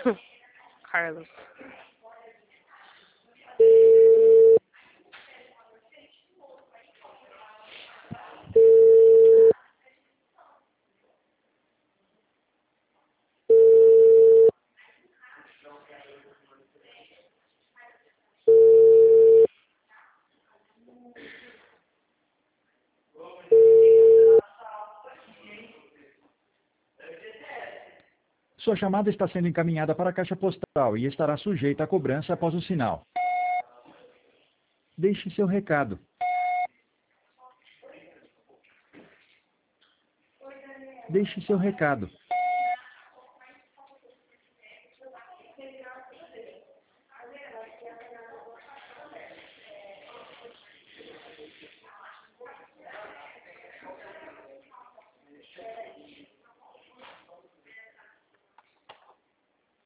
Carlos. Sua chamada está sendo encaminhada para a caixa postal e estará sujeita a cobrança após o sinal. Deixe seu recado. Deixe seu recado.